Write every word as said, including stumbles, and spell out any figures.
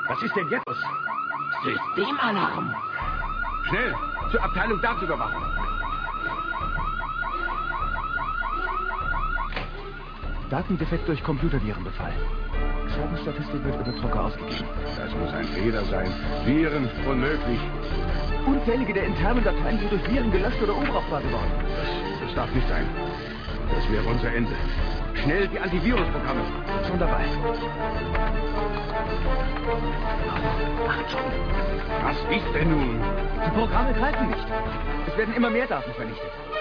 Was ist denn jetzt? Systemalarm. Schnell, zur Abteilung Datenüberwachung. Datendefekt durch Computervirenbefall. Schadenstatistik wird über Drucker ausgegeben. Das muss ein Fehler sein. Viren, unmöglich. Unzählige der internen Dateien sind durch Viren gelöscht oder unbrauchbar geworden. Das, das darf nicht sein. Das wäre unser Ende. Schnell die Antivirusprogramme. Schon dabei. Was ist denn nun? Die Programme greifen nicht. Es werden immer mehr Daten vernichtet.